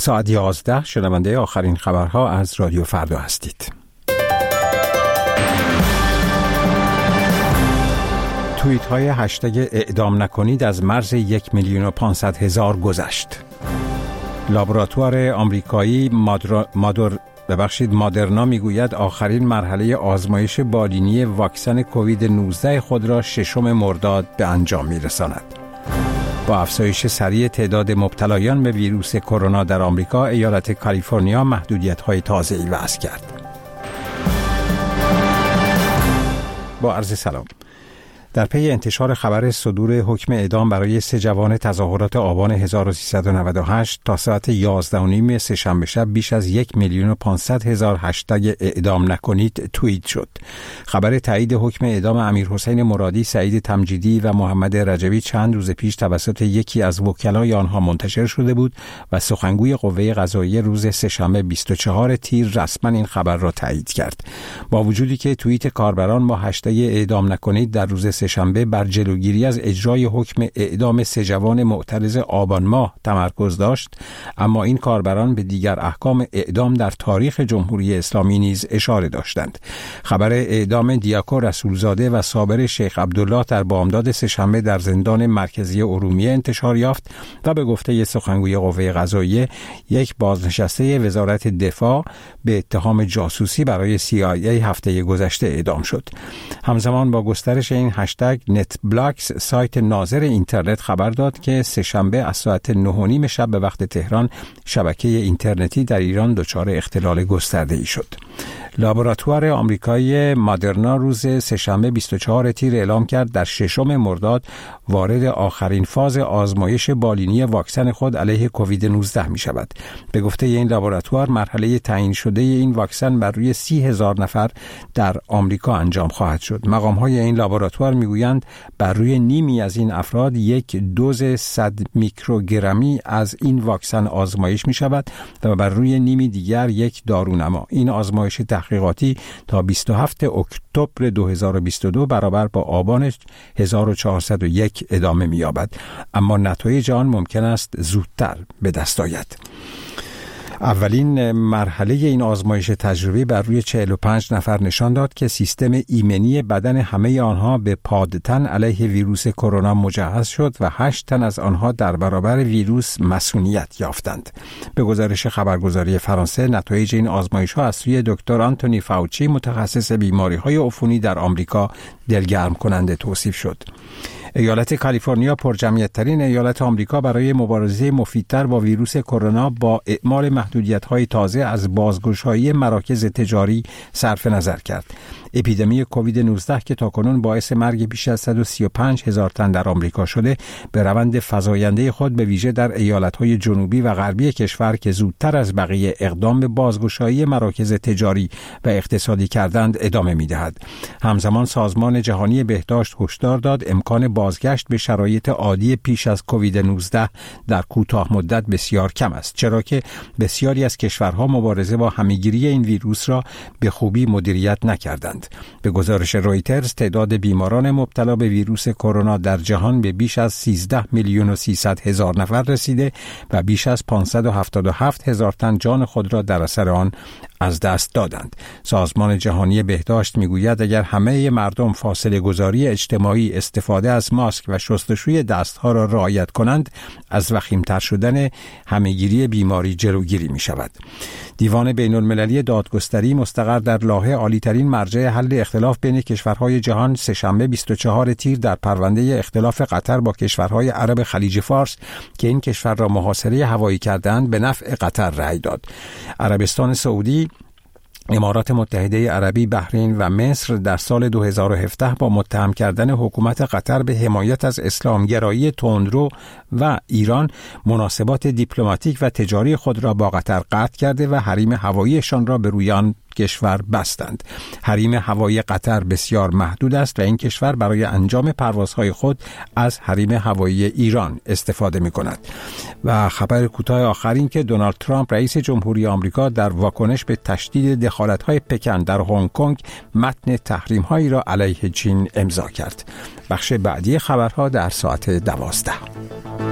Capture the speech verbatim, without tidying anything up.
ساعت یازده شنونده آخرین خبرها از رادیو فردا هستید. توییت های هشتگ اعدام نکنید از مرز یک میلیون و پانصد هزار گذشت. لابراتوار آمریکایی مادر مادر ببخشید مادرنا میگوید آخرین مرحله آزمایش بالینی واکسن کووید نوزده خود را ششم مرداد به انجام میرساند. با افزایش سریع تعداد مبتلایان به ویروس کرونا در آمریکا، ایالت کالیفرنیا محدودیت‌های تازه‌ای وضع کرد. با عرض سلام. در پی انتشار خبر صدور حکم اعدام برای سه جوان تظاهرات آبان هزار و سیصد و نود و هشت تا ساعت یازده و نیم سه‌شنبه شب بیش از یک میلیون و پانصد هزار هشتگ اعدام نکنید توییت شد. خبر تایید حکم اعدام امیرحسین مرادی، سعید تمجیدی و محمد رجبی چند روز پیش توسط یکی از وکلای آنها منتشر شده بود و سخنگوی قوه قضاییه روز سه‌شنبه بیست و چهارم تیر رسما این خبر را تایید کرد. با وجودی که توییت کاربران با هشتگ اعدام نکنید در روز سه‌شنبه بر جلوگیری از اجرای حکم اعدام سه جوان معترض آبان ماه تمرکز داشت، اما این کاربران به دیگر احکام اعدام در تاریخ جمهوری اسلامی نیز اشاره داشتند. خبر اعدام دیاکو رسولزاده و صابر شیخ عبدالله در بامداد سه‌شنبه در زندان مرکزی ارومیه انتشار یافت و به گفته سخنگوی قوه قضاییه یک بازنشسته وزارت دفاع به اتهام جاسوسی برای سی آی ای هفته گذشته اعدام شد. همزمان با گسترش این هشتگ نت بلاکس، سایت ناظر اینترنت خبر داد که سه‌شنبه از ساعت نه و نیم شب به وقت تهران شبکه اینترنتی در ایران دچار اختلال گسترده‌ای شد. لابراتوار آمریکایی مادرنا روز سه‌شنبه بیست و چهارم تیر اعلام کرد در ششم مرداد وارد آخرین فاز آزمایش بالینی واکسن خود علیه کووید نوزده می شود. به گفته این لابراتوار مرحله تعیین شده این واکسن بر روی سی هزار نفر در آمریکا انجام خواهد شد. مقام های این لابراتوار میگویند بر روی نیمی از این افراد یک دوز صد میکروگرمی از این واکسن آزمایش می شود و بر روی نیمی دیگر یک دارونما. این آزمایش تحقیقاتی تا بیست و هفتم اکتبر دو هزار و بیست و دو برابر با آبان هزار و چهارصد و یک ادامه می‌یابد، اما نتایج آن ممکن است زودتر به دست آید. اولین مرحله این آزمایش تجربی بر روی چهل و پنج نفر نشان داد که سیستم ایمنی بدن همه آنها به پادتن علیه ویروس کرونا مجهز شد و هشت تن از آنها در برابر ویروس مسئولیت یافتند. به گزارش خبرگزاری فرانسه، نتایج این آزمایش‌ها از سوی دکتر آنتونی فاوچی، متخصص بیماری‌های عفونی در آمریکا، دلگرم کننده توصیف شد. ایالت کالیفرنیا پرجمعیت‌ترین ایالت آمریکا برای مبارزه مفیدتر با ویروس کرونا با اعمال محدودیت‌های تازه از بازگشایی مراکز تجاری صرف نظر کرد. اپیدمی کووید نوزده که تاکنون باعث مرگ بیش از صد و سی و پنج هزار تن در آمریکا شده، به روند فزاینده خود به ویژه در ایالت‌های جنوبی و غربی کشور که زودتر از بقیه اقدام به بازگشایی مراکز تجاری و اقتصادی کردند ادامه می‌دهد. همزمان سازمان جهانی بهداشت هشدار داد امکان بازگشت به شرایط عادی پیش از کووید نوزده در کوتاه مدت بسیار کم است، چرا که بسیاری از کشورها مبارزه با همه‌گیری این ویروس را به خوبی مدیریت نکردند. به گزارش رویترز، تعداد بیماران مبتلا به ویروس کرونا در جهان به بیش از سیزده میلیون و سیصد هزار نفر رسیده و بیش از پانصد و هفتاد و هفت هزار تن جان خود را در اثر آن از دست دادند. سازمان جهانی بهداشت میگوید اگر همه مردم فاصله گذاری اجتماعی، استفاده از ماسک و شستشوی دستها را رعایت کنند، از وخیم‌تر شدن همه‌گیری بیماری جلوگیری می شود. دیوان بین المللی دادگستری مستقر در لاهه، عالی‌ترین مرجع حل اختلاف بین کشورهای جهان، سه‌شنبه بیست و چهارم تیر در پرونده اختلاف قطر با کشورهای عرب خلیج فارس که این کشور را محاصره هوایی کردند به نفع قطر رأی داد. عربستان سعودی، امارات متحده عربی، بحرین و مصر در سال دو هزار و هفده با متهم کردن حکومت قطر به حمایت از اسلامگرایی تندرو و ایران مناسبات دیپلماتیک و تجاری خود را با قطر قطع کرده و حریم هواییشان را به روی آن کشور بستند. حریم هوایی قطر بسیار محدود است و این کشور برای انجام پروازهای خود از حریم هوایی ایران استفاده می کند. و خبر کوتاه آخر این که دونالد ترامپ رئیس جمهوری آمریکا در واکنش به تشدید دخالت‌های پکن در هنگ کنگ متن تحریم‌هایی را علیه چین امضا کرد. بخش بعدی خبرها در ساعت دوازده.